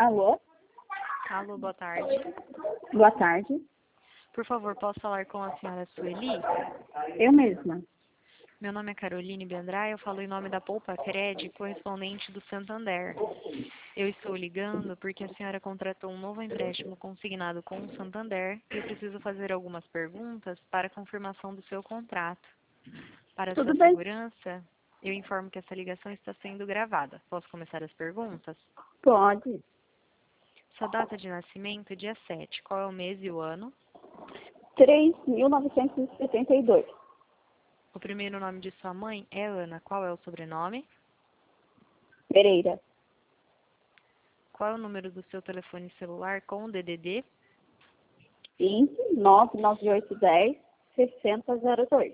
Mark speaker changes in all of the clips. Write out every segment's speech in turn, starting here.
Speaker 1: Alô?
Speaker 2: Alô, boa tarde.
Speaker 1: Boa tarde.
Speaker 2: Por favor, posso falar com a senhora Sueli?
Speaker 1: Eu mesma.
Speaker 2: Meu nome é Caroline Bendray, eu falo em nome da Poupa Cred, correspondente do Santander. Eu estou ligando porque a senhora contratou um novo empréstimo consignado com o Santander e eu preciso fazer algumas perguntas para confirmação do seu contrato. Para
Speaker 1: Tudo
Speaker 2: sua
Speaker 1: bem?
Speaker 2: segurança, eu informo que essa ligação está sendo gravada. Posso começar as perguntas?
Speaker 1: Pode.
Speaker 2: Sua data de nascimento, dia 7. Qual é o mês e o ano?
Speaker 1: 3.972.
Speaker 2: O primeiro nome de sua mãe é Ana. Qual é o sobrenome?
Speaker 1: Pereira.
Speaker 2: Qual é o número do seu telefone celular com o DDD?
Speaker 1: 20 99810 6002.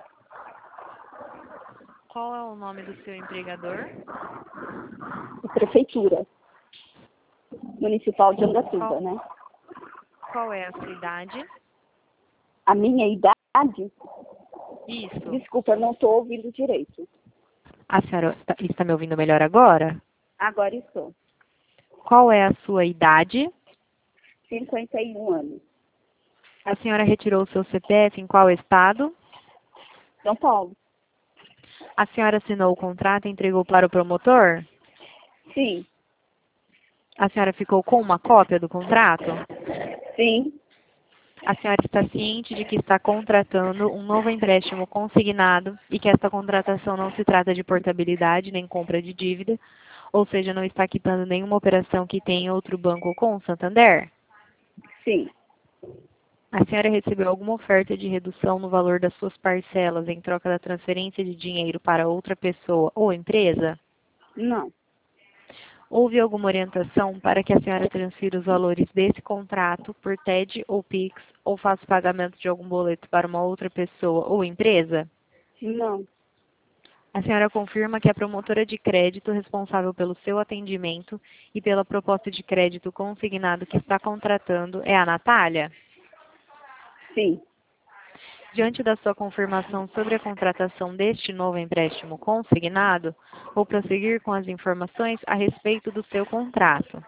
Speaker 2: Qual é o nome do seu empregador?
Speaker 1: Prefeitura Municipal de Andatuba, né?
Speaker 2: Qual é a sua idade?
Speaker 1: A minha idade?
Speaker 2: Isso.
Speaker 1: Desculpa, eu não estou ouvindo direito.
Speaker 2: A senhora está me ouvindo melhor agora?
Speaker 1: Agora estou.
Speaker 2: Qual é a sua idade?
Speaker 1: 51 anos.
Speaker 2: A senhora retirou o seu CPF em qual estado?
Speaker 1: São Paulo.
Speaker 2: A senhora assinou o contrato e entregou para o promotor?
Speaker 1: Sim.
Speaker 2: A senhora ficou com uma cópia do contrato?
Speaker 1: Sim.
Speaker 2: A senhora está ciente de que está contratando um novo empréstimo consignado e que esta contratação não se trata de portabilidade nem compra de dívida, ou seja, não está quitando nenhuma operação que tenha em outro banco com o Santander?
Speaker 1: Sim.
Speaker 2: A senhora recebeu alguma oferta de redução no valor das suas parcelas em troca da transferência de dinheiro para outra pessoa ou empresa?
Speaker 1: Não.
Speaker 2: Houve alguma orientação para que a senhora transfira os valores desse contrato por TED ou PIX ou faça o pagamento de algum boleto para uma outra pessoa ou empresa?
Speaker 1: Não.
Speaker 2: A senhora confirma que a promotora de crédito responsável pelo seu atendimento e pela proposta de crédito consignado que está contratando é a Natália?
Speaker 1: Sim.
Speaker 2: Diante da sua confirmação sobre a contratação deste novo empréstimo consignado, vou prosseguir com as informações a respeito do seu contrato.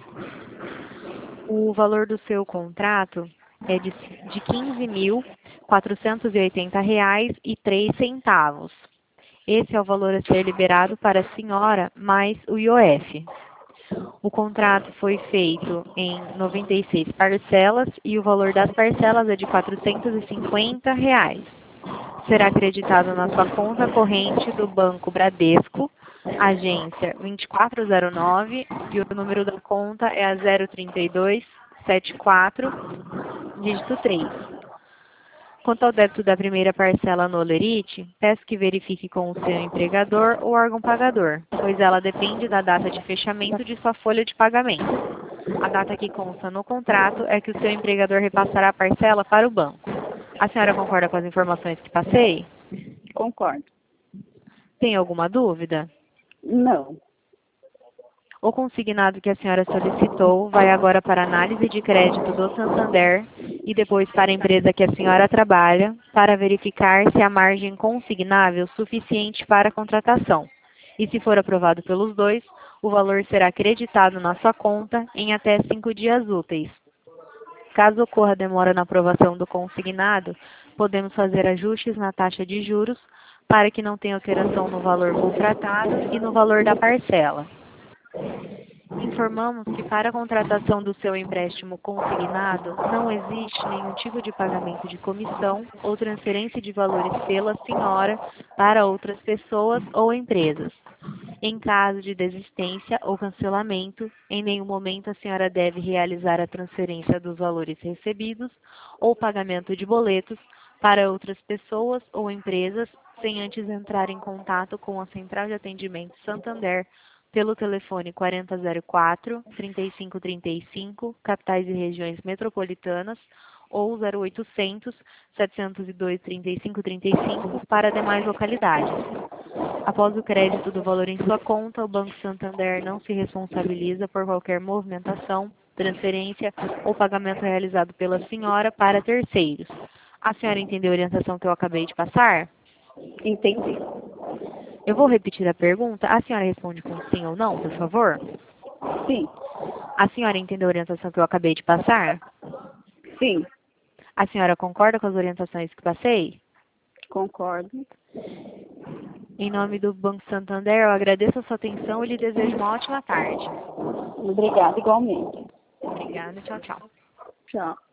Speaker 2: O valor do seu contrato é de R$ 15.480,03. Esse é o valor a ser liberado para a senhora mais o IOF. O contrato foi feito em 96 parcelas e o valor das parcelas é de R$ 450. Será acreditado na sua conta corrente do Banco Bradesco, agência 2409, e o número da conta é a 03274, dígito 3. Quanto ao débito da primeira parcela no Olerite, peço que verifique com o seu empregador ou órgão pagador, pois ela depende da data de fechamento de sua folha de pagamento. A data que consta no contrato é que o seu empregador repassará a parcela para o banco. A senhora concorda com as informações que passei?
Speaker 1: Concordo.
Speaker 2: Tem alguma dúvida?
Speaker 1: Não.
Speaker 2: O consignado que a senhora solicitou vai agora para a análise de crédito do Santander e depois para a empresa que a senhora trabalha para verificar se há margem consignável suficiente para a contratação. E se for aprovado pelos dois, o valor será creditado na sua conta em até 5 dias úteis. Caso ocorra demora na aprovação do consignado, podemos fazer ajustes na taxa de juros para que não tenha alteração no valor contratado e no valor da parcela. Informamos que para a contratação do seu empréstimo consignado não existe nenhum tipo de pagamento de comissão ou transferência de valores pela senhora para outras pessoas ou empresas. Em caso de desistência ou cancelamento, em nenhum momento a senhora deve realizar a transferência dos valores recebidos ou pagamento de boletos para outras pessoas ou empresas sem antes entrar em contato com a Central de Atendimento Santander pelo telefone 4004-3535, capitais e regiões metropolitanas, ou 0800 702 3535 para demais localidades. Após o crédito do valor em sua conta, o Banco Santander não se responsabiliza por qualquer movimentação, transferência ou pagamento realizado pela senhora para terceiros. A senhora entendeu a orientação que eu acabei de passar?
Speaker 1: Entendi.
Speaker 2: Eu vou repetir a pergunta. A senhora responde com sim ou não, por favor?
Speaker 1: Sim.
Speaker 2: A senhora entendeu a orientação que eu acabei de passar?
Speaker 1: Sim,
Speaker 2: A senhora concorda com as orientações que passei?
Speaker 1: concordo.
Speaker 2: Em nome do Banco Santander, eu agradeço a sua atenção e lhe desejo uma ótima tarde.
Speaker 1: Obrigada, igualmente.
Speaker 2: Obrigada, tchau, tchau.
Speaker 1: Tchau.